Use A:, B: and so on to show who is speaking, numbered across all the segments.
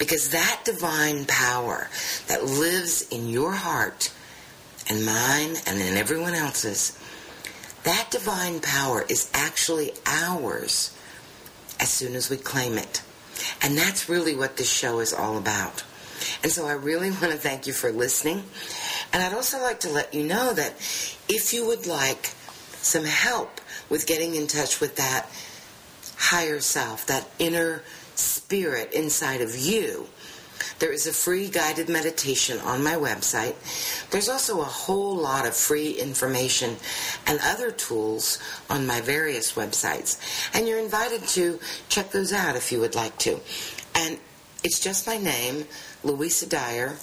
A: Because that divine power that lives in your heart and mine and in everyone else's, that divine power is actually ours as soon as we claim it. And that's really what this show is all about. And so I really want to thank you for listening. And I'd also like to let you know that if you would like some help with getting in touch with that higher self, that inner spirit inside of you, there is a free guided meditation on my website. There's also a whole lot of free information and other tools on my various websites. And you're invited to check those out if you would like to. And it's just my name, Louisa Dyer,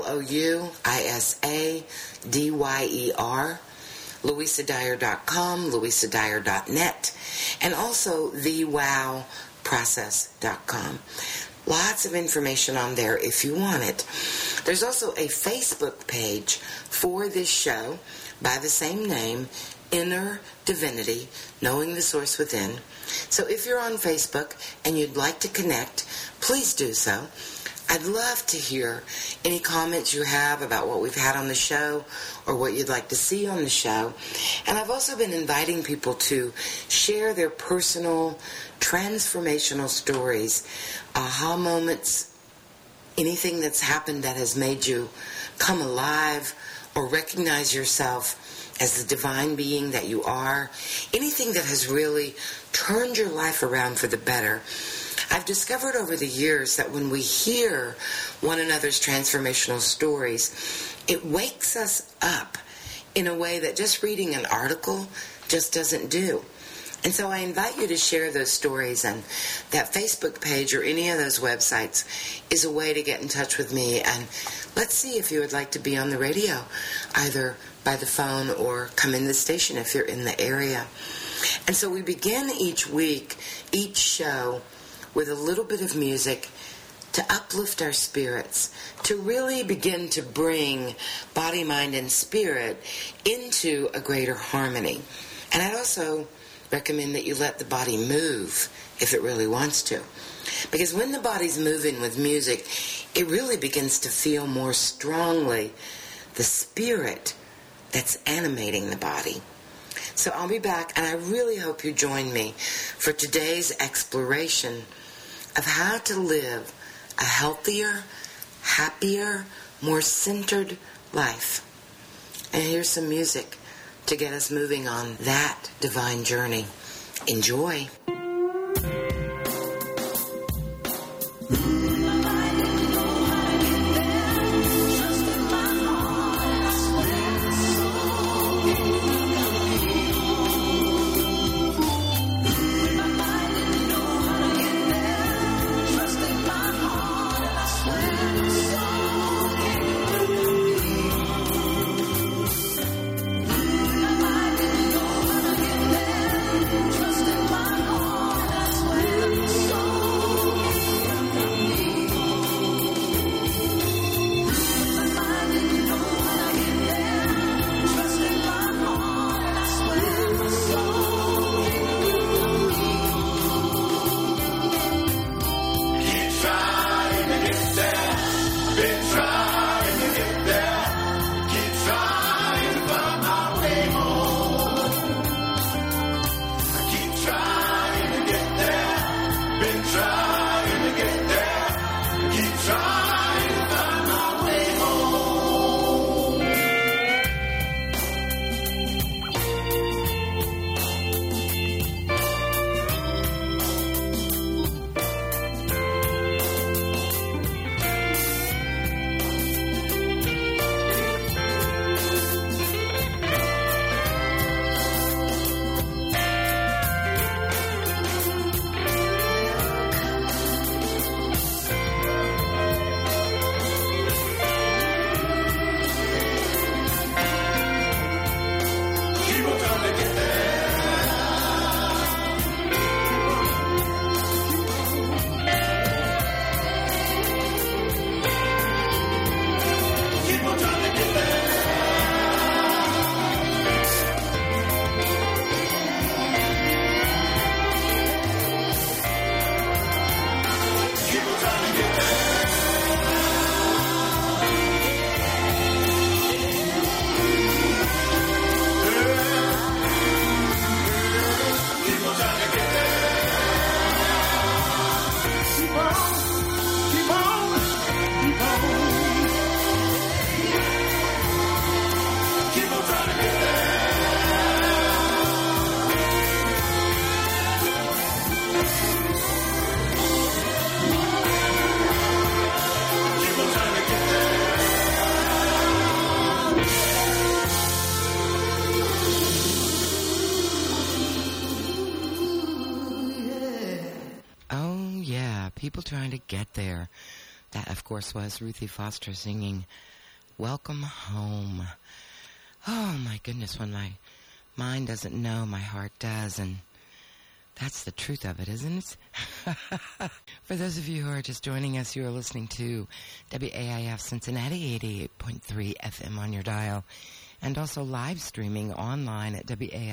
A: LOUISADYER, LouisaDyer.com, LouisaDyer.net, and also thewowprocess.com. Lots of information on there if you want it. There's also a Facebook page for this show by the same name, Inner Divinity, Knowing the Source Within. So if you're on Facebook and you'd like to connect, please do so. I'd love to hear any comments you have about what we've had on the show or what you'd like to see on the show. And I've also been inviting people to share their personal transformational stories, aha moments, anything that's happened that has made you come alive or recognize yourself as the divine being that you are, anything that has really turned your life around for the better. I've discovered over the years that when we hear one another's transformational stories, it wakes us up in a way that just reading an article just doesn't do. And so I invite you to share those stories, and that Facebook page or any of those websites is a way to get in touch with me. And let's see if you would like to be on the radio, either by the phone or come in the station if you're in the area. And so we begin each week, each show, with a little bit of music to uplift our spirits, to really begin to bring body, mind, and spirit into a greater harmony. And I'd also recommend that you let the body move if it really wants to. Because when the body's moving with music, it really begins to feel more strongly the spirit that's animating the body. So I'll be back, and I really hope you join me for today's exploration of how to live a healthier, happier, more centered life. And here's some music to get us moving on that divine journey. Enjoy. trying to get there. That, of course, was Ruthie Foster singing Welcome Home. Oh, my goodness, when my mind doesn't know, my heart does, and that's the truth of it, isn't it? For those of you who are just joining us, you are listening to WAIF Cincinnati 88.3 FM on your dial, and also live streaming online at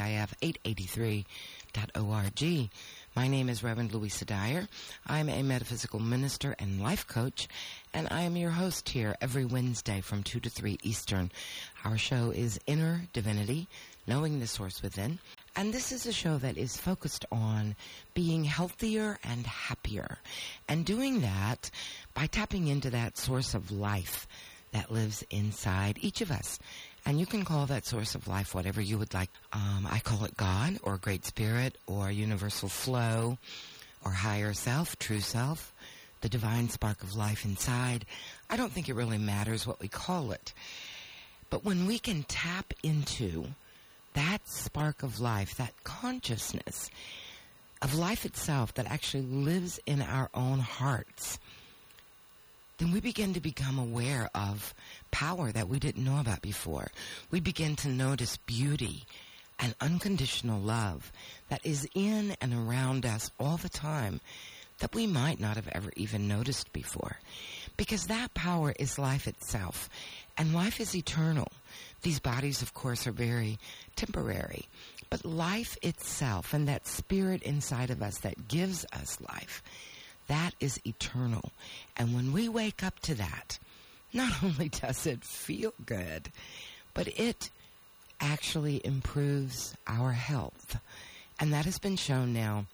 A: WAIF883.org. My name is Reverend Louisa Dyer. I'm a metaphysical minister and life coach, and I am your host here every Wednesday from 2 to 3 Eastern. Our show is Inner Divinity, Knowing the Source Within, and this is a show that is focused on being healthier and happier, and doing that by tapping into that source of life that lives inside each of us. And you can call that source of life whatever you would like. I call it God, or Great Spirit, or Universal Flow, or Higher Self, True Self, the divine spark of life inside. I don't think it really matters what we call it. But when we can tap into that spark of life, that consciousness of life itself that actually lives in our own hearts, then we begin to become aware of power that we didn't know about before. We begin to notice beauty and unconditional love that is in and around us all the time that we might not have ever even noticed before. Because that power is life itself, and life is eternal. These bodies, of course, are very temporary, but life itself and that spirit inside of us that gives us life, that is eternal. And when we wake up to that, not only does it feel good, but it actually improves our health. And that has been shown now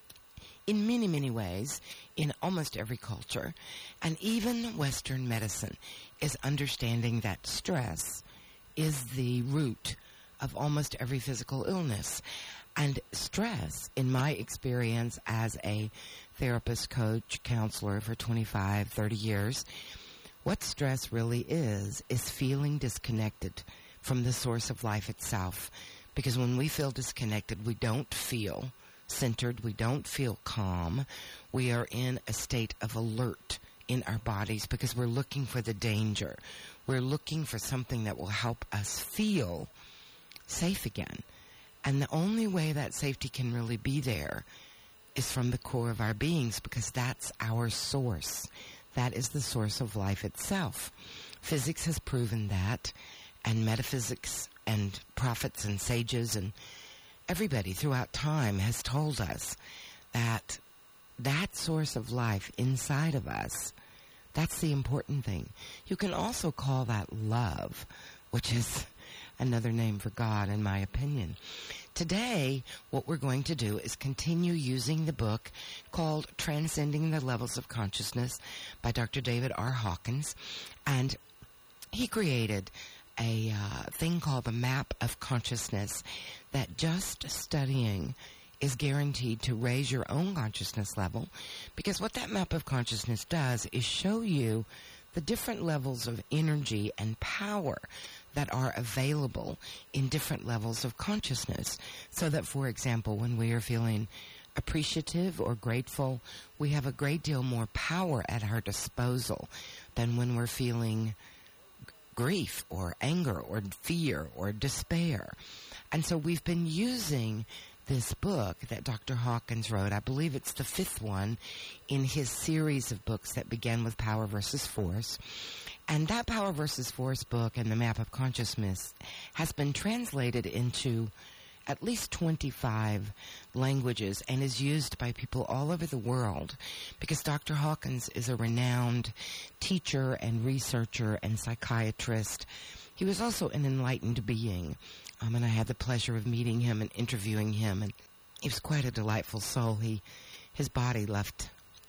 A: in many, many ways in almost every culture. And even Western medicine is understanding that stress is the root of almost every physical illness. And stress, in my experience as a therapist, coach, counselor for 25, 30 years, what stress really is feeling disconnected from the source of life itself. Because when we feel disconnected, we don't feel centered, we don't feel calm. We are in a state of alert in our bodies because we're looking for the danger. We're looking for something that will help us feel safe again. And the only way that safety can really be there is from the core of our beings, because that's our source. That is the source of life itself. Physics has proven that, and metaphysics and prophets and sages and everybody throughout time has told us that that source of life inside of us, that's the important thing. You can also call that love, which is another name for God, in my opinion. Today, what we're going to do is continue using the book called Transcending the Levels of Consciousness by Dr. David R. Hawkins. And he created a thing called the Map of Consciousness that just studying is guaranteed to raise your own consciousness level. Because what that Map of Consciousness does is show you the different levels of energy and power that are available in different levels of consciousness. So that, for example, when we are feeling appreciative or grateful, we have a great deal more power at our disposal than when we're feeling grief or anger or fear or despair. And so we've been using this book that Dr. Hawkins wrote. I believe it's the 5th one in his series of books that began with Power versus Force. And that Power versus Force book and the Map of Consciousness has been translated into at least 25 languages and is used by people all over the world, because Dr. Hawkins is a renowned teacher and researcher and psychiatrist. He was also an enlightened being, and I had the pleasure of meeting him and interviewing him, and he was quite a delightful soul. His body left,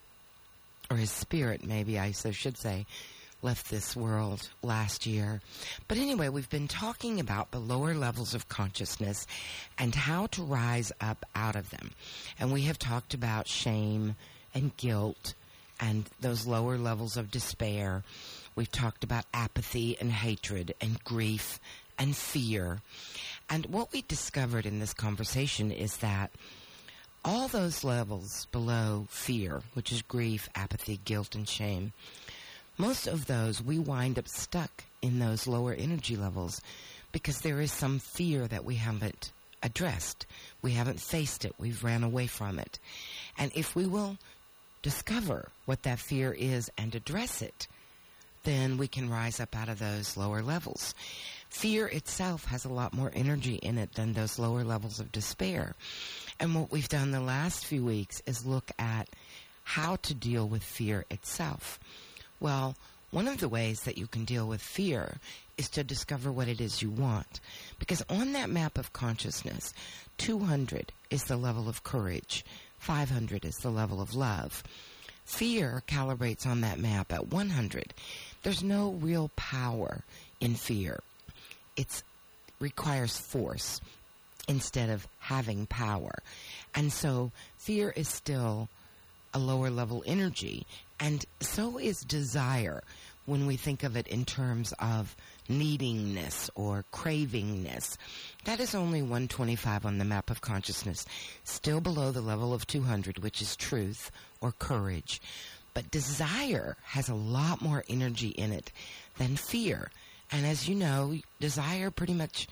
A: or his spirit maybe I should say, left this world last year. But anyway, we've been talking about the lower levels of consciousness and how to rise up out of them. And we have talked about shame and guilt and those lower levels of despair. We've talked about apathy and hatred and grief and fear. And what we discovered in this conversation is that
B: all those levels below fear, which is grief, apathy, guilt, and shame, most of those we wind up stuck in those lower energy levels because there is some fear that we haven't addressed. We haven't faced it. We've ran away from it. And if we will discover what that fear is and address it, then we can rise up out of those lower levels. Fear itself has a lot more energy in it than those lower levels of despair. And what we've done the last few weeks is look at how to deal with fear itself. Well, one of the ways that you can deal with fear is to discover what it is you want. Because on that map of consciousness, 200 is the level of courage, 500 is the level of love. Fear calibrates on that map at 100. There's no real power in fear. It requires force instead of having power. And so fear is still a lower level energy, and so is desire when we think of it in terms of needingness or cravingness. That is only 125 on the map of consciousness, still below the level of 200, which is truth or courage. But desire has a lot more energy in it than fear. And as you know, desire pretty much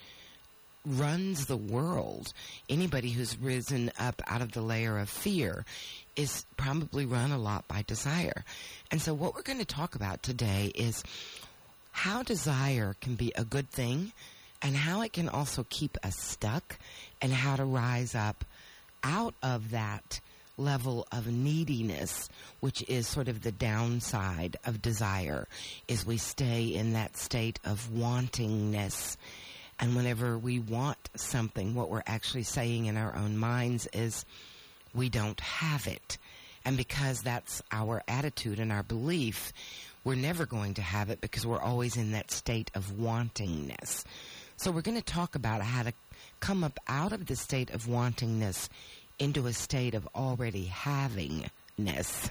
B: runs the world. Anybody who's risen up out of the layer of fear is probably run a lot by desire. And so what we're going to talk about today is how desire can be a good thing and how it can also keep us stuck, and how to rise up out of that level of neediness, which is sort of the downside of desire, is we stay in that state of wantingness. And whenever we want something, what we're actually saying in our own minds is, we don't have it. And because that's our attitude and our belief, we're never going to have it because we're always in that state of wantingness. So we're going to talk about how to come up out of the state of wantingness into a state of already havingness.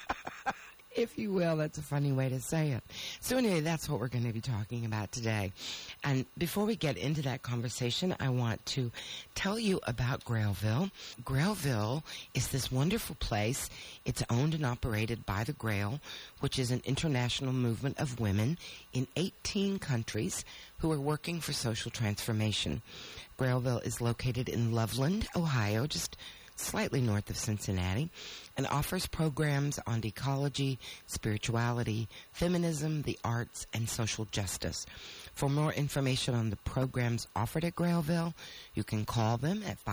B: If you will, that's a funny way to say it. So anyway, that's what we're going to be talking about today. And before we get into that conversation, I want to tell you about Grailville. Grailville is this wonderful place. It's owned and operated by the Grail, which is an international movement of women in 18 countries who are working for social transformation. Grailville is located in Loveland, Ohio, just slightly north of Cincinnati, and offers programs on ecology, spirituality, feminism, the arts, and social justice. For more information on the programs offered at Grailville, you can call them at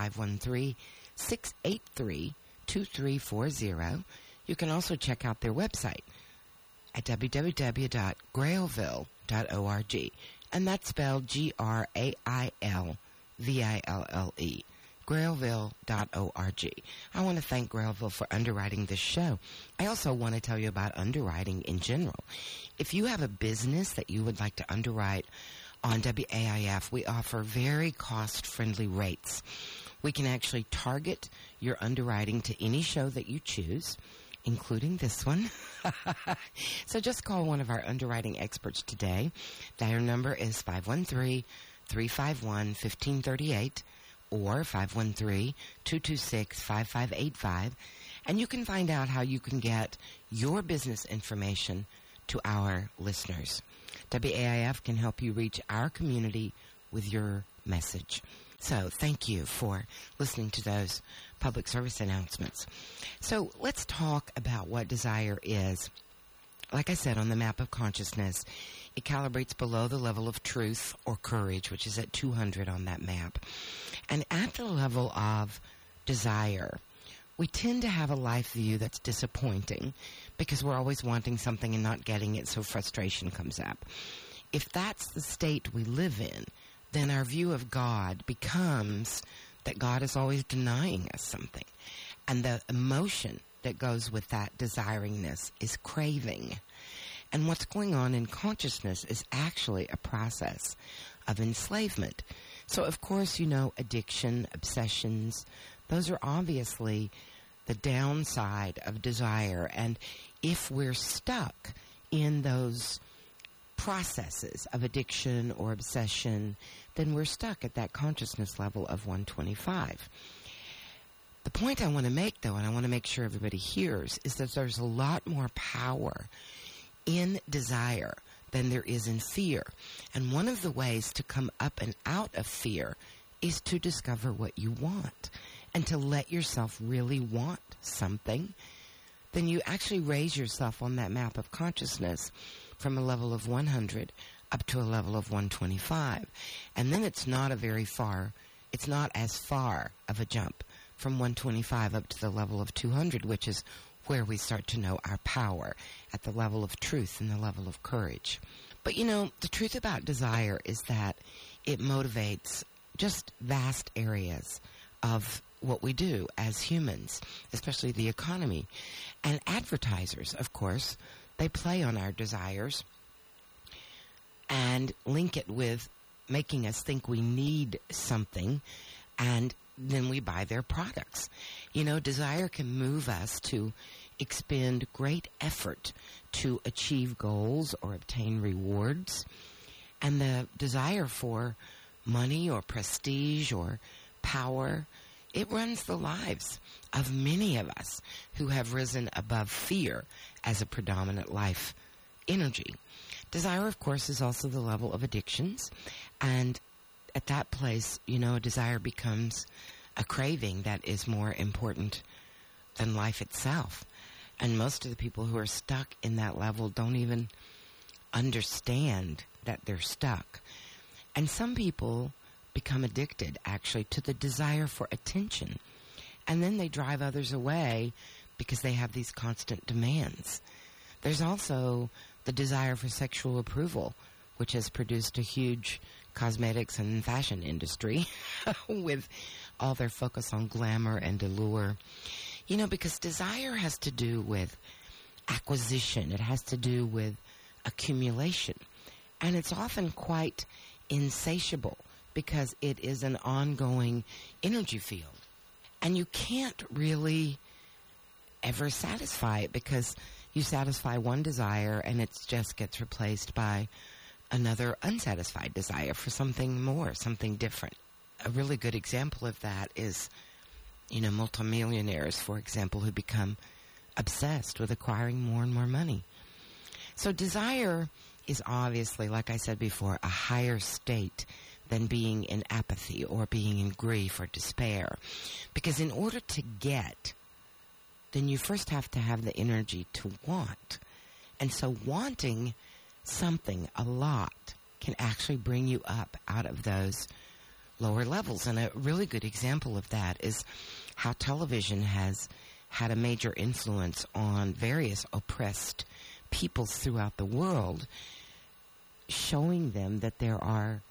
B: 513-683-2340. You can also check out their website at www.grailville.org, and that's spelled Grailville. Grailville.org. I want to thank Grailville for underwriting this show. I also want to tell you about underwriting in general. If you have a business that you would like to underwrite on WAIF, we offer very cost-friendly rates. We can actually target your underwriting to any show that you choose, including this one. So just call one of our underwriting experts today. Their number is 513-351-1538. or 513-226-5585, and you can find out how you can get your business information to our listeners. WAIF can help you reach our community with your message. So thank you for listening to those public service announcements. So let's talk about what desire is. Like I said, on the map of consciousness, it calibrates below the level of truth or courage, which is at 200 on that map. And at the level of desire, we tend to have a life view that's disappointing because we're always wanting something and not getting it, so frustration comes up. If that's the state we live in, then our view of God becomes that God is always denying us something. And the emotion that goes with that desiringness is craving. And what's going on in consciousness is actually a process of enslavement. So, of course, you know, addiction, obsessions, those are obviously the downside of desire. And if we're stuck in those processes of addiction or obsession, then we're stuck at that consciousness level of 125. The point I want to make, though, and I want to make sure everybody hears, is that there's a lot more power in desire than there is in fear. And one of the ways to come up and out of fear is to discover what you want and to let yourself really want something. Then you actually raise yourself on that map of consciousness from a level of 100 up to a level of 125. And then it's not as far of a jump from 125 up to the level of 200, which is where we start to know our power at the level of truth and the level of courage. But the truth about desire is that it motivates just vast areas of what we do as humans, especially the economy. And advertisers, of course, they play on our desires and link it with making us think we need something, and then we buy their products. Desire can move us to expend great effort to achieve goals or obtain rewards. And the desire for money or prestige or power, it runs the lives of many of us who have risen above fear as a predominant life energy. Desire, of course, is also the level of addictions. And at that place, desire becomes a craving that is more important than life itself. And most of the people who are stuck in that level don't even understand that they're stuck. And some people become addicted, actually, to the desire for attention. And then they drive others away because they have these constant demands. There's also the desire for sexual approval, which has produced a huge cosmetics and fashion industry with all their focus on glamour and allure. Because desire has to do with acquisition. It has to do with accumulation. And it's often quite insatiable because it is an ongoing energy field. And you can't really ever satisfy it because you satisfy one desire and it just gets replaced by another unsatisfied desire for something more, something different. A really good example of that is, multimillionaires, for example, who become obsessed with acquiring more and more money. So desire is obviously, like I said before, a higher state than being in apathy or being in grief or despair. Because in order to get, then you first have to have the energy to want. And so wanting something a lot can actually bring you up out of those lower levels. And a really good example of that is how television has had a major influence on various oppressed peoples throughout the world, showing them that there are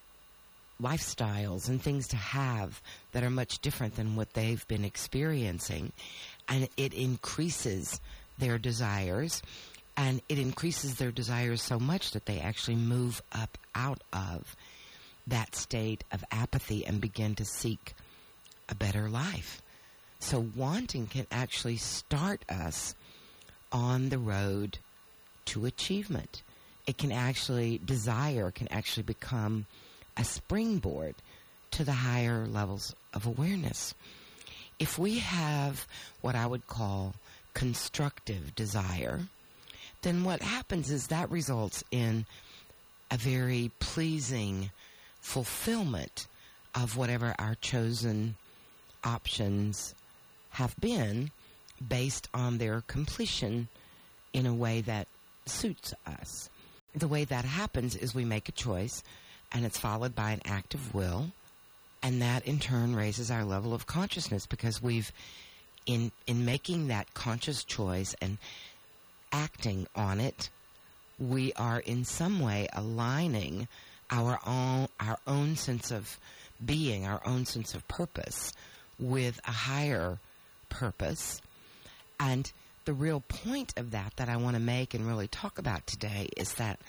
B: lifestyles and things to have that are much different than what they've been experiencing. And it increases their desires. And it increases their desires so much that they actually move up out of that state of apathy and begin to seek a better life. So wanting can actually start us on the road to achievement. Desire can actually become a springboard to the higher levels of awareness. If we have what I would call constructive desire, then what happens is that results in a very pleasing fulfillment of whatever our chosen options have been based on their completion in a way that suits us. The way that happens is we make a choice, and it's followed by an act of will, and that in turn raises our level of consciousness because we've, in making that conscious choice and acting on it, we are in some way aligning our own sense of being, our own sense of purpose with a higher purpose. And the real point of that I want to make and really talk about today is that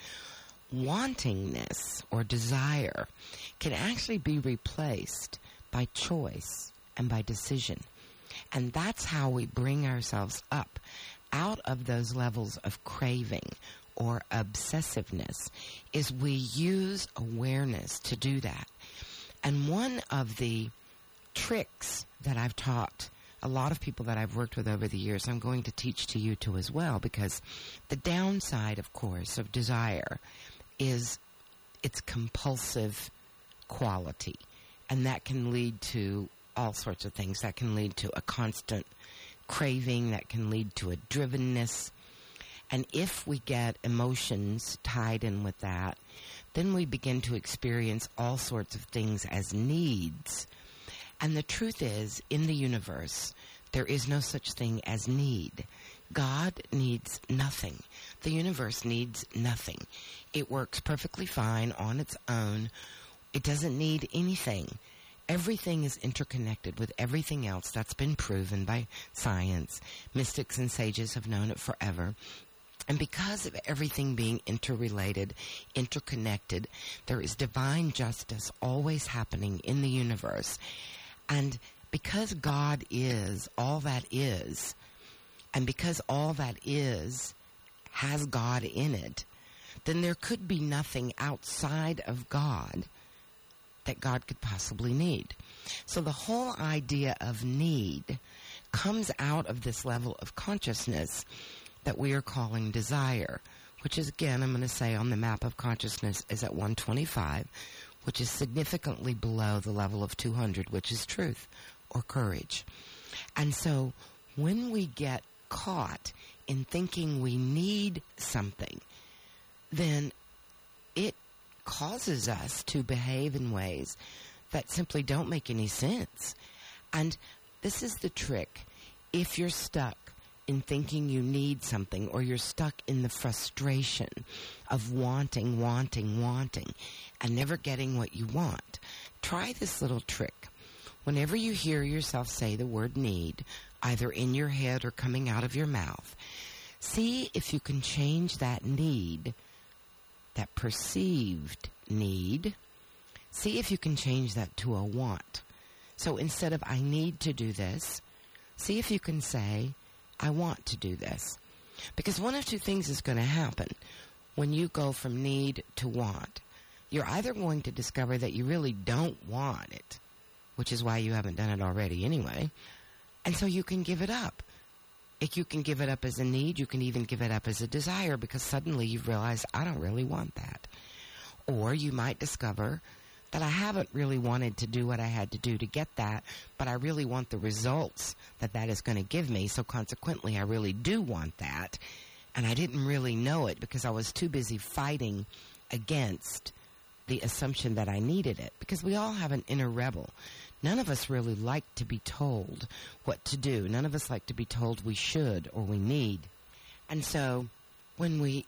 B: wantingness or desire can actually be replaced by choice and by decision. And that's how we bring ourselves up out of those levels of craving or obsessiveness, is we use awareness to do that. And one of the tricks that I've taught a lot of people that I've worked with over the years, I'm going to teach to you too as well, because the downside, of course, of desire is its compulsive quality. And that can lead to all sorts of things. That can lead to a constant craving. That can lead to a drivenness. And if we get emotions tied in with that, then we begin to experience all sorts of things as needs. And the truth is, in the universe, there is no such thing as need. God needs nothing. The universe needs nothing. It works perfectly fine on its own. It doesn't need anything. Everything is interconnected with everything else. That's been proven by science. Mystics and sages have known it forever. And because of everything being interrelated, interconnected, there is divine justice always happening in the universe. And because God is all that is, and because all that is has God in it, then there could be nothing outside of God that God could possibly need. So the whole idea of need comes out of this level of consciousness that we are calling desire, which is, again, I'm going to say on the map of consciousness is at 125, which is significantly below the level of 200, which is truth or courage. And so when we get caught in thinking we need something, then it causes us to behave in ways that simply don't make any sense. And this is the trick. If you're stuck in thinking you need something, or you're stuck in the frustration of wanting, and never getting what you want, try this little trick. Whenever you hear yourself say the word need, either in your head or coming out of your mouth, see if you can change that need, that perceived need, see if you can change that to a want. So instead of I need to do this, see if you can say, I want to do this. Because one of two things is going to happen when you go from need to want. You're either going to discover that you really don't want it, which is why you haven't done it already anyway, and so you can give it up. If you can give it up as a need, you can even give it up as a desire, because suddenly you've realized, I don't really want that. Or you might discover that I haven't really wanted to do what I had to do to get that, but I really want the results that that is going to give me, so consequently I really do want that, and I didn't really know it because I was too busy fighting against the assumption that I needed it, because we all have an inner rebel. None of us really like to be told what to do. None of us like to be told we should or we need. And so when we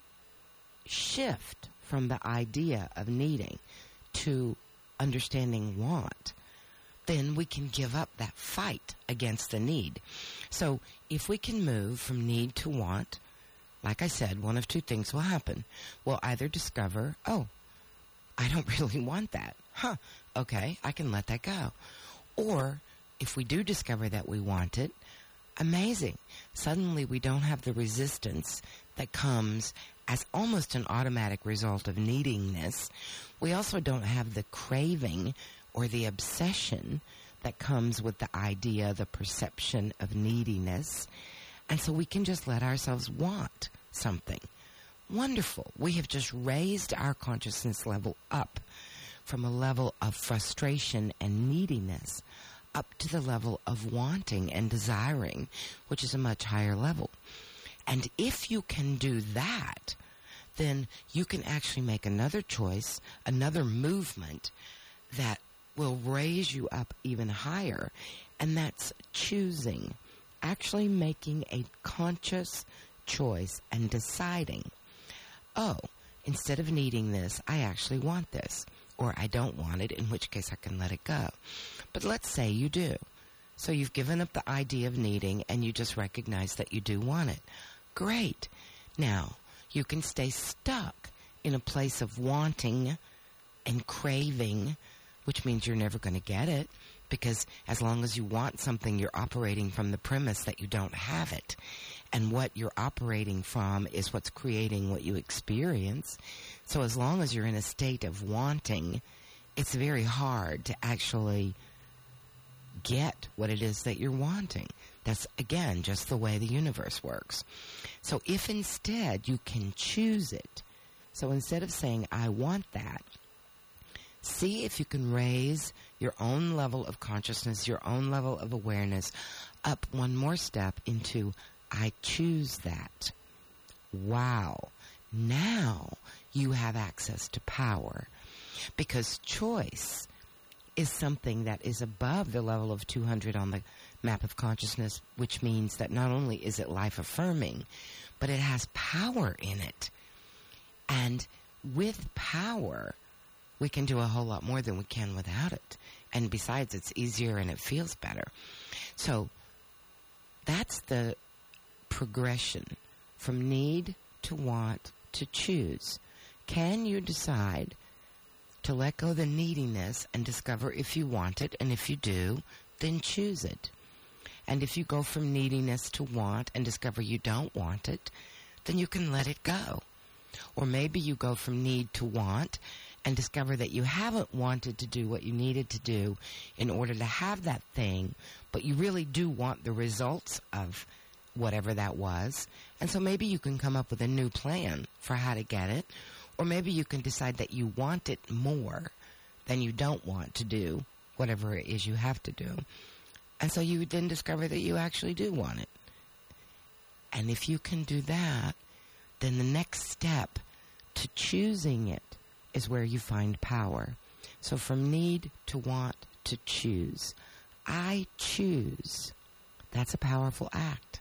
B: shift from the idea of needing to understanding want, then we can give up that fight against the need. So if we can move from need to want, like I said, one of two things will happen. We'll either discover, oh, I don't really want that. Okay, I can let that go. Or if we do discover that we want it, amazing. Suddenly we don't have the resistance that comes as almost an automatic result of needingness. We also don't have the craving or the obsession that comes with the idea, the perception of neediness. And so we can just let ourselves want something. Wonderful. We have just raised our consciousness level up from a level of frustration and neediness up to the level of wanting and desiring, which is a much higher level. And if you can do that, then you can actually make another choice, another movement that will raise you up even higher, and that's choosing, actually making a conscious choice and deciding, oh, instead of needing this, I actually want this, or I don't want it, in which case I can let it go. But let's say you do. So you've given up the idea of needing, and you just recognize that you do want it. Great. Now, you can stay stuck in a place of wanting and craving, which means you're never going to get it, because as long as you want something, you're operating from the premise that you don't have it. And what you're operating from is what's creating what you experience. So as long as you're in a state of wanting, it's very hard to actually get what it is that you're wanting. That's, again, just the way the universe works. So if instead you can choose it, so instead of saying, I want that, see if you can raise your own level of consciousness, your own level of awareness up one more step into, I choose that. Wow. Now you have access to power, because choice is something that is above the level of 200 on the map of consciousness, which means that not only is it life-affirming, but it has power in it. And with power, we can do a whole lot more than we can without it. And besides, it's easier and it feels better. So that's the progression from need to want to choose. Can you decide to let go of the neediness and discover if you want it? And if you do, then choose it. And if you go from neediness to want and discover you don't want it, then you can let it go. Or maybe you go from need to want and discover that you haven't wanted to do what you needed to do in order to have that thing, but you really do want the results of whatever that was. And so maybe you can come up with a new plan for how to get it. Or maybe you can decide that you want it more than you don't want to do whatever it is you have to do. And so you then discover that you actually do want it. And if you can do that, then the next step to choosing it is where you find power. So from need to want to choose. I choose. That's a powerful act.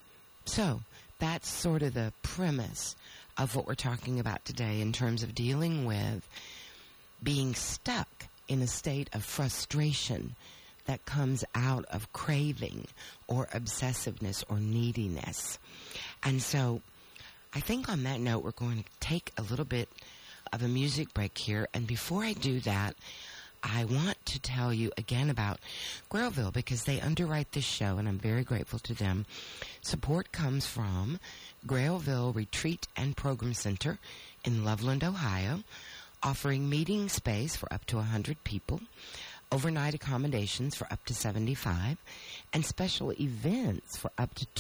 B: So that's sort of the premise of what we're talking about today in terms of dealing with being stuck in a state of frustration that comes out of craving or obsessiveness or neediness. And so I think on that note, we're going to take a little bit of a music break here. And before I do that, I want to tell you again about Grailville, because they underwrite this show, and I'm very grateful to them. Support comes from Grailville Retreat and Program Center in Loveland, Ohio, offering meeting space for up to 100 people, overnight accommodations for up to 75, and special events for up to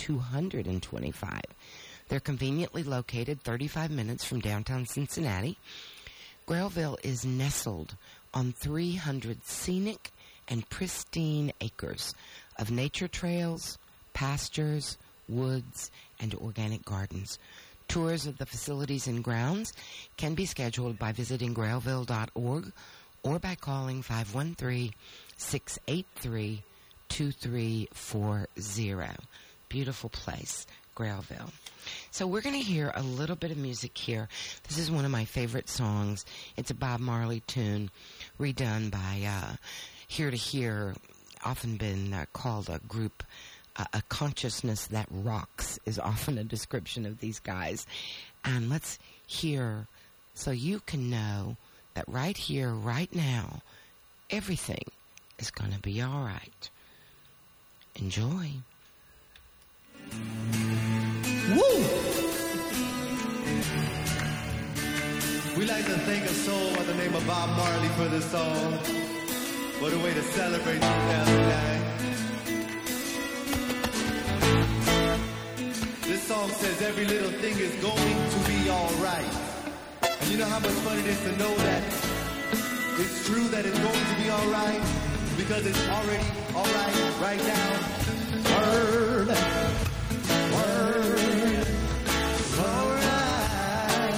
B: 225. They're conveniently located 35 minutes from downtown Cincinnati. Grailville is nestled on 300 scenic and pristine acres of nature trails, pastures, woods, and organic gardens. Tours of the facilities and grounds can be scheduled by visiting grailville.org or by calling 513-683-2340. Beautiful place, Grailville. So we're going to hear a little bit of music here. This is one of my favorite songs. It's a Bob Marley tune redone by Here to Hear, often been called a group, a consciousness that rocks is often a description of these guys. And let's hear so you can know that right here, right now, everything is going to be all right. Enjoy.
C: Woo! We like to thank a soul by the name of Bob Marley for this song. What a way to celebrate 2009. This song says every little thing is going to be alright. And you know how much fun it is to know that it's true that it's going to be alright? Because it's already alright right now. Word. Word. It's alright.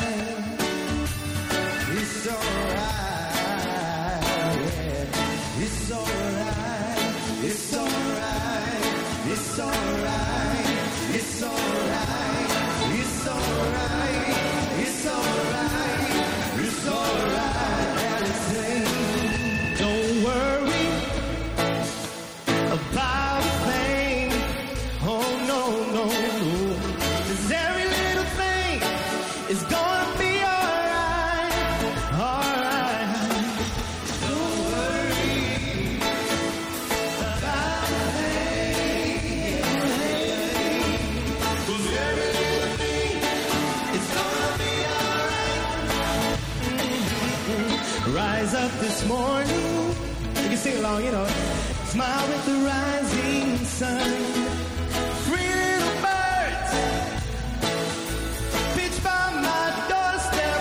C: It's alright. Yeah. It's alright. It's alright. It's alright. It's alright. It's alright. It's alright. It's alright. Everything. Don't worry about a thing. Oh no, no, no. 'Cause every little thing is gonna be alright. Alright. Don't worry about a thing. 'Cause every little thing is gonna be alright. Rise up this morning. You can sing along, you know. Smile with the rising sun. Three little birds pitch by my doorstep,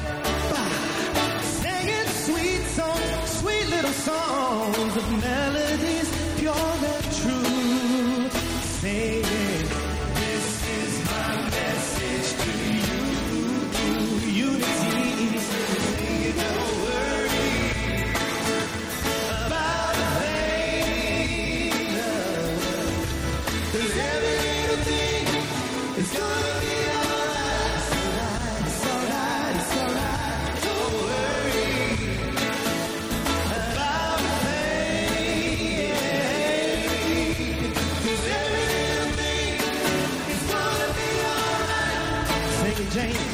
C: singing sweet songs, sweet little songs of melodies pure and true. Saying, this is my message to you. Unity. Don't worry about a thing. 'Cause every little thing is gonna be alright. It's alright, it's alright. Don't worry about a thing. 'Cause every little thing is gonna be alright. Sing it, Jane.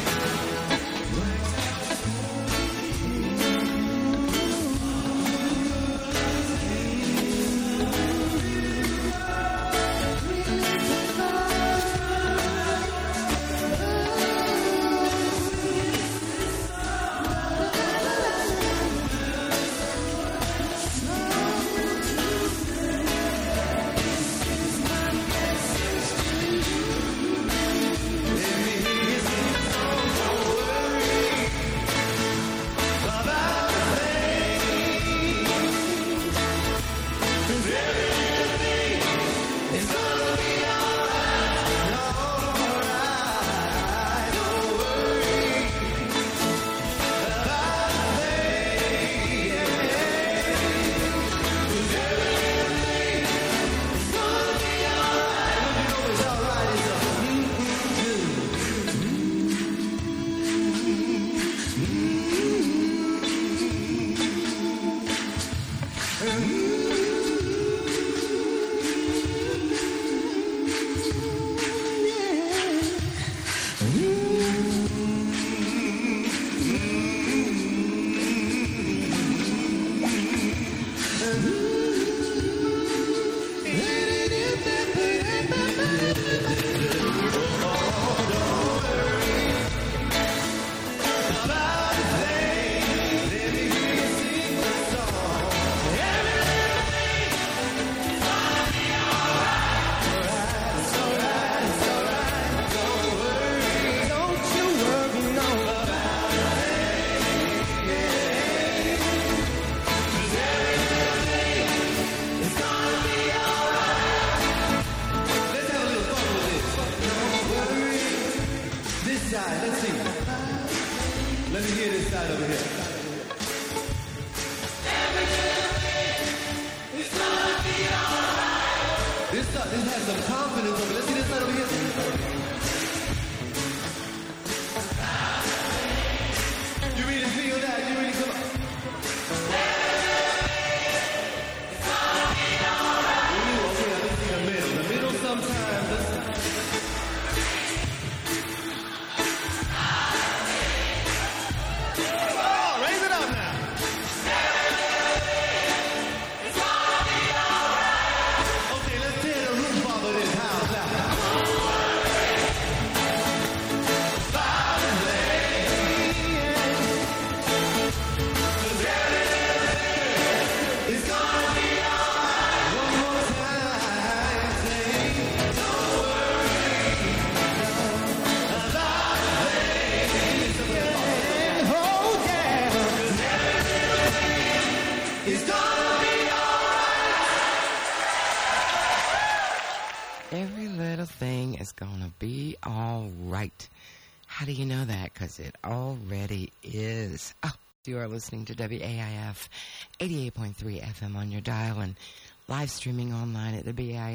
B: Is gonna be all right. How do you know that? Because it already is. Oh, you are listening to WAIF 88.3 FM on your dial and live streaming online at the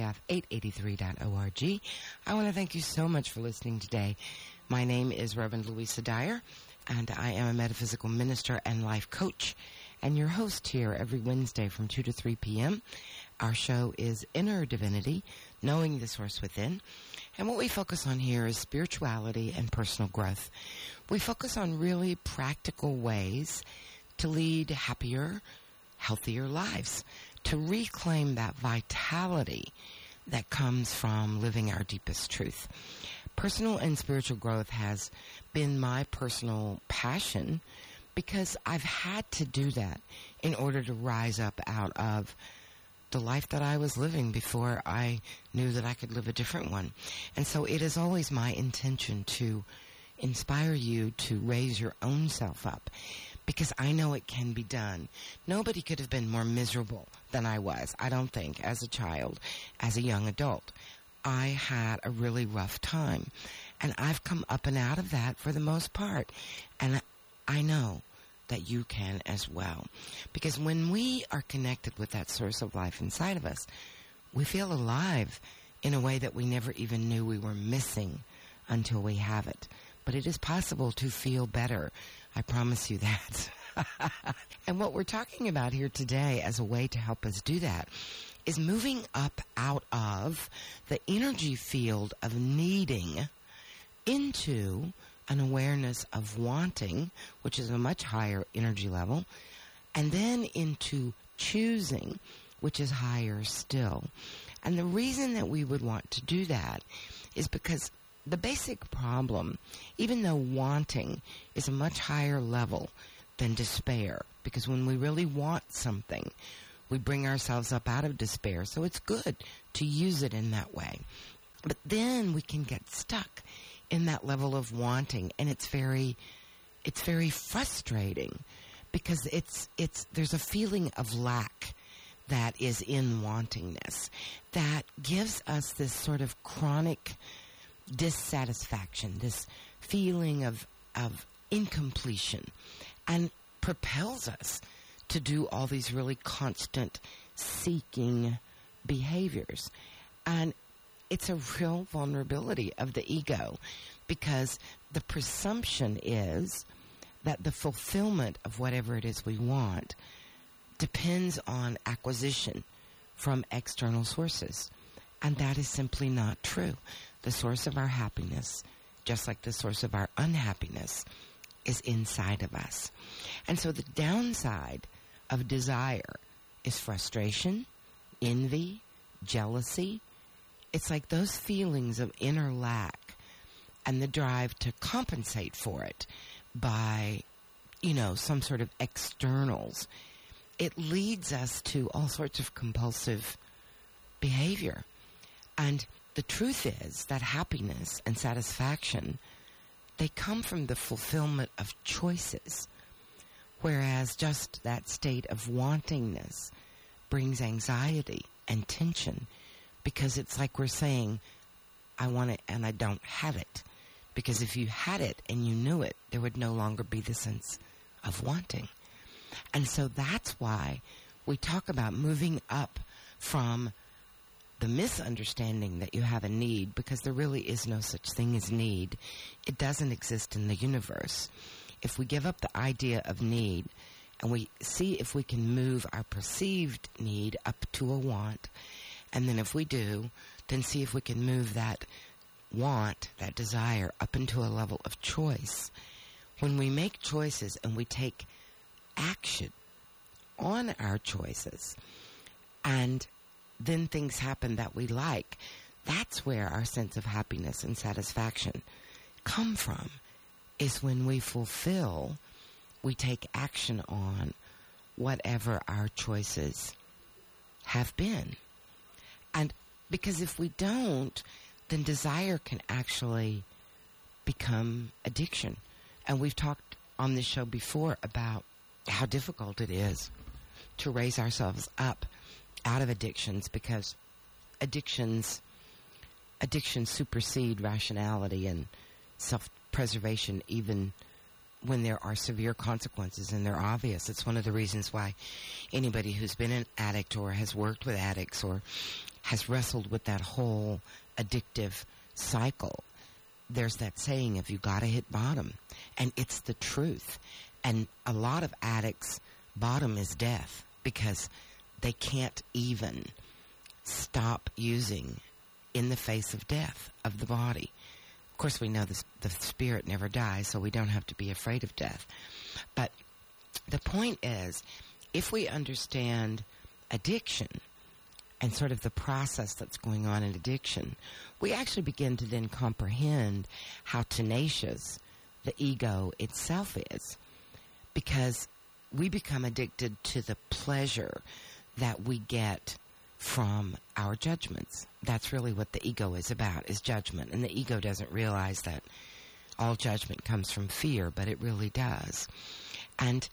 B: BAIF883.org. I want to thank you so much for listening today. My name is Reverend Louisa Dyer, and I am a metaphysical minister and life coach, and your host here every Wednesday from 2 to 3 p.m. Our show is Inner Divinity, Knowing the Source Within. And what we focus on here is spirituality and personal growth. We focus on really practical ways to lead happier, healthier lives, to reclaim that vitality that comes from living our deepest truth. Personal and spiritual growth has been my personal passion because I've had to do that in order to rise up out of the life that I was living before I knew that I could live a different one. And so it is always my intention to inspire you to raise your own self up, because I know it can be done. Nobody could have been more miserable than I was, I don't think, as a child, as a young adult. I had a really rough time, and I've come up and out of that for the most part. And I know that you can as well. Because when we are connected with that source of life inside of us, we feel alive in a way that we never even knew we were missing until we have it. But it is possible to feel better. I promise you that. And what we're talking about here today as a way to help us do that is moving up out of the energy field of needing into an awareness of wanting, which is a much higher energy level, and then into choosing, which is higher still. And the reason that we would want to do that is because the basic problem, even though wanting is a much higher level than despair, because when we really want something, we bring ourselves up out of despair. So it's good to use it in that way. But then we can get stuck in that level of wanting, and it's very frustrating, because there's a feeling of lack that is in wantingness that gives us this sort of chronic dissatisfaction, this feeling of incompletion, and propels us to do all these really constant seeking behaviors. And it's a real vulnerability of the ego, because the presumption is that the fulfillment of whatever it is we want depends on acquisition from external sources. And that is simply not true. The source of our happiness, just like the source of our unhappiness, is inside of us. And so the downside of desire is frustration, envy, jealousy. It's like those feelings of inner lack and the drive to compensate for it by, some sort of externals. It leads us to all sorts of compulsive behavior. And the truth is that happiness and satisfaction, they come from the fulfillment of choices, whereas just that state of wantingness brings anxiety and tension, because it's like we're saying, I want it and I don't have it. Because if you had it and you knew it, there would no longer be the sense of wanting. And so that's why we talk about moving up from the misunderstanding that you have a need, because there really is no such thing as need. It doesn't exist in the universe. If we give up the idea of need and we see if we can move our perceived need up to a want, and then if we do, then see if we can move that want, that desire, up into a level of choice. When we make choices and we take action on our choices, and then things happen that we like, that's where our sense of happiness and satisfaction come from, is when we fulfill, we take action on whatever our choices have been. And because if we don't, then desire can actually become addiction. And we've talked on this show before about how difficult it is to raise ourselves up out of addictions, because addictions supersede rationality and self-preservation, even when there are severe consequences and they're obvious. It's one of the reasons why anybody who's been an addict or has worked with addicts or has wrestled with that whole addictive cycle, there's that saying of you gotta hit bottom. And it's the truth. And a lot of addicts' bottom is death, because they can't even stop using in the face of death of the body. Of course, we know the spirit never dies, so we don't have to be afraid of death. But the point is, if we understand addiction and sort of the process that's going on in addiction, we actually begin to then comprehend how tenacious the ego itself is, because we become addicted to the pleasure that we get from our judgments. That's really what the ego is about, is judgment. And the ego doesn't realize that all judgment comes from fear, but it really does. And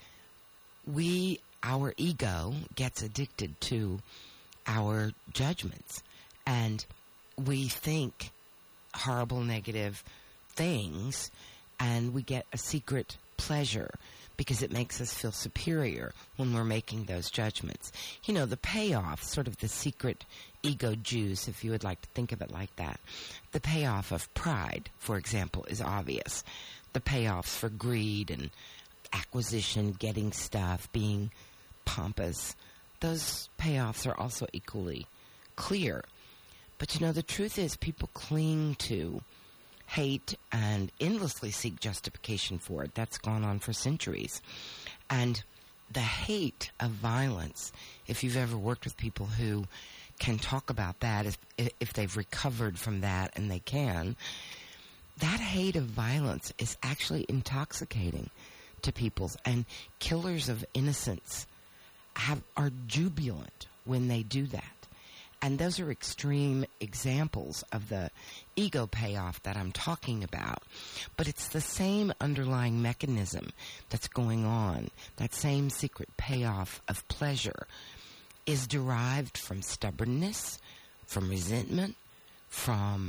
B: our ego gets addicted to our judgments. And we think horrible, negative things, and we get a secret pleasure because it makes us feel superior when we're making those judgments. You know, the payoff, sort of the secret ego juice, if you would like to think of it like that. The payoff of pride, for example, is obvious. The payoffs for greed and acquisition, getting stuff, being pompous, those payoffs are also equally clear. But, you know, the truth is people cling to hate and endlessly seek justification for it. That's gone on for centuries. And the hate of violence, if you've ever worked with people who can talk about that, if they've recovered from that, and they can, that hate of violence is actually intoxicating to people. And killers of innocence are jubilant when they do that. And those are extreme examples of the ego payoff that I'm talking about. But it's the same underlying mechanism that's going on. That same secret payoff of pleasure is derived from stubbornness, from resentment, from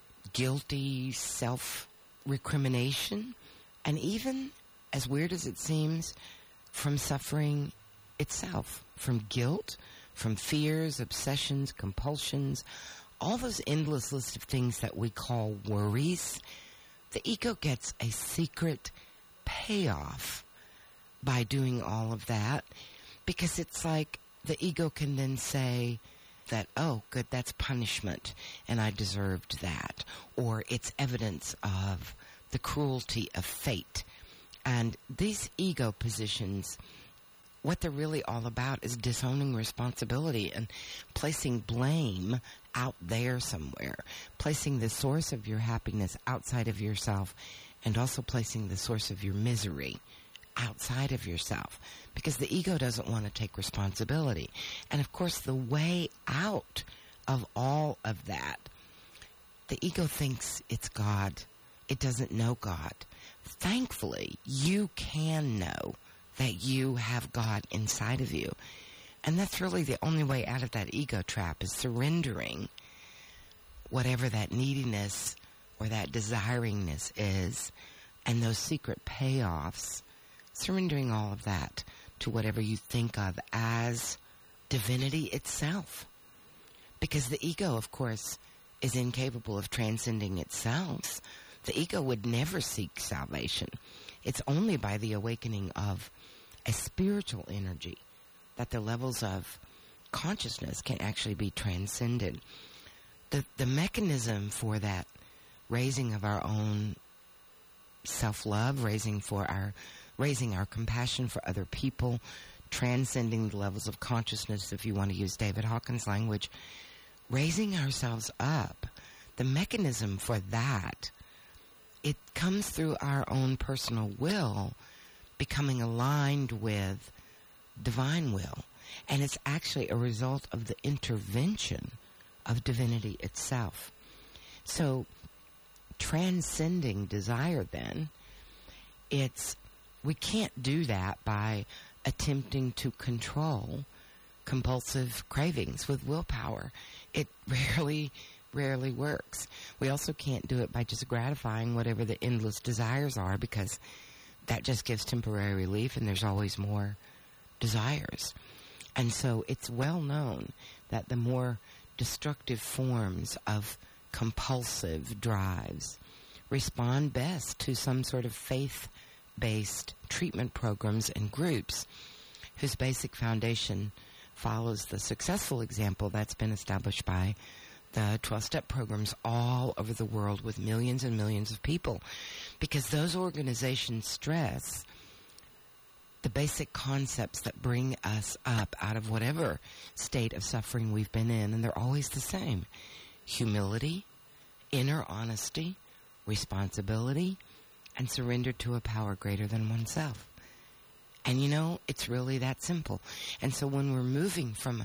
B: guilty self-recrimination, and even, as weird as it seems, from suffering itself, from guilt, from fears, obsessions, compulsions, all those endless list of things that we call worries. The ego gets a secret payoff by doing all of that, because it's like the ego can then say that, oh, good, that's punishment, and I deserved that. Or it's evidence of the cruelty of fate. And these ego positions, what they're really all about is disowning responsibility and placing blame out there somewhere, placing the source of your happiness outside of yourself, and also placing the source of your misery outside of yourself, because the ego doesn't want to take responsibility. And of course, the way out of all of that, the ego thinks it's God. It doesn't know God. Thankfully, you can know that you have God inside of you. And that's really the only way out of that ego trap, is surrendering whatever that neediness or that desiringness is, and those secret payoffs, surrendering all of that to whatever you think of as divinity itself. Because the ego, of course, is incapable of transcending itself. The ego would never seek salvation. It's only by the awakening of a spiritual energy that the levels of consciousness can actually be transcended. The mechanism for that raising of our own self-love, raising our compassion for other people, transcending the levels of consciousness, if you want to use David Hawkins' language, raising ourselves up, the mechanism for that, it comes through our own personal will becoming aligned with divine will. And it's actually a result of the intervention of divinity itself. So, transcending desire, then, we can't do that by attempting to control compulsive cravings with willpower. It rarely works. We also can't do it by just gratifying whatever the endless desires are, because that just gives temporary relief, and there's always more desires. And so it's well known that the more destructive forms of compulsive drives respond best to some sort of faith-based treatment programs and groups whose basic foundation follows the successful example that's been established by the 12-step programs all over the world with millions and millions of people, because those organizations stress the basic concepts that bring us up out of whatever state of suffering we've been in, and they're always the same. Humility, inner honesty, responsibility, and surrender to a power greater than oneself. And you know, it's really that simple. And so when we're moving from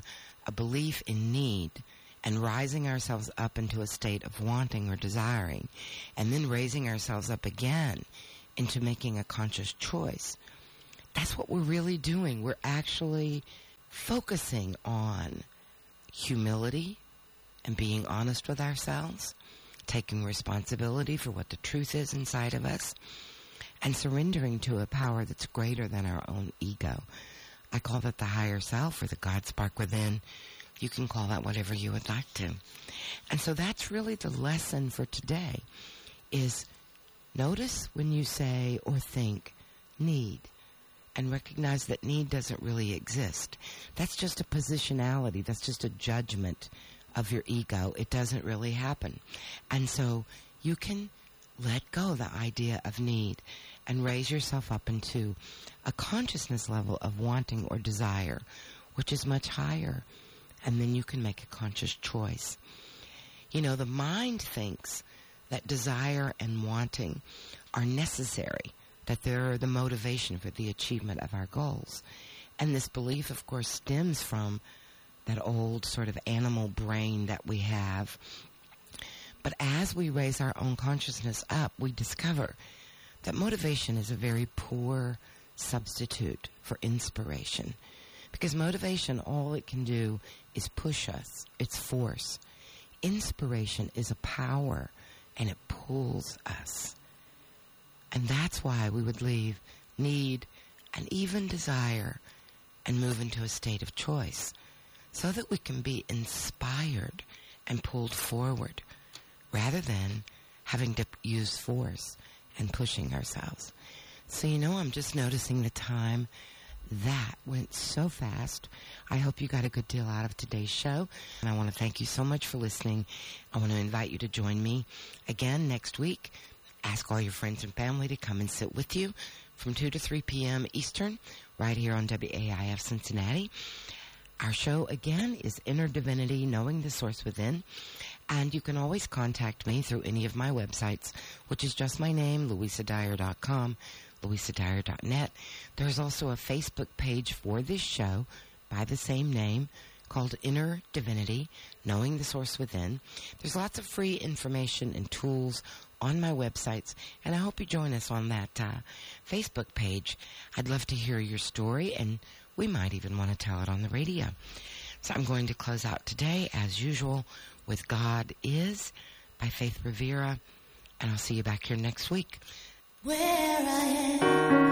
B: a belief in need, and rising ourselves up into a state of wanting or desiring, and then raising ourselves up again into making a conscious choice, that's what we're really doing. We're actually focusing on humility and being honest with ourselves, taking responsibility for what the truth is inside of us, and surrendering to a power that's greater than our own ego. I call that the higher self or the God spark within. You can call that whatever you would like to. And so that's really the lesson for today, is notice when you say or think need, and recognize that need doesn't really exist. That's just a positionality. That's just a judgment of your ego. It doesn't really happen. And so you can let go of the idea of need and raise yourself up into a consciousness level of wanting or desire, which is much higher. And then you can make a conscious choice. You know, the mind thinks that desire and wanting are necessary, that they're the motivation for the achievement of our goals. And this belief, of course, stems from that old sort of animal brain that we have. But as we raise our own consciousness up, we discover that motivation is a very poor substitute for inspiration. Because motivation, all it can do is push us. It's force. Inspiration is a power, and it pulls us. And that's why we would leave need and even desire and move into a state of choice, so that we can be inspired and pulled forward, rather than having to use force and pushing ourselves. So, you know, I'm just noticing the time. That went so fast. I hope you got a good deal out of today's show. And I want to thank you so much for listening. I want to invite you to join me again next week. Ask all your friends and family to come and sit with you from 2 to 3 p.m. Eastern, right here on WAIF Cincinnati. Our show, again, is Inner Divinity, Knowing the Source Within. And you can always contact me through any of my websites, which is just my name, LouisaDyer.com, LouisaDyer.net. There's also a Facebook page for this show by the same name called Inner Divinity, Knowing the Source Within. There's lots of free information and tools on my websites, and I hope you join us on that Facebook page. I'd love to hear your story, and we might even want to tell it on the radio. So I'm going to close out today, as usual, with God Is by Faith Rivera, and I'll see you back here next week.
D: Where I am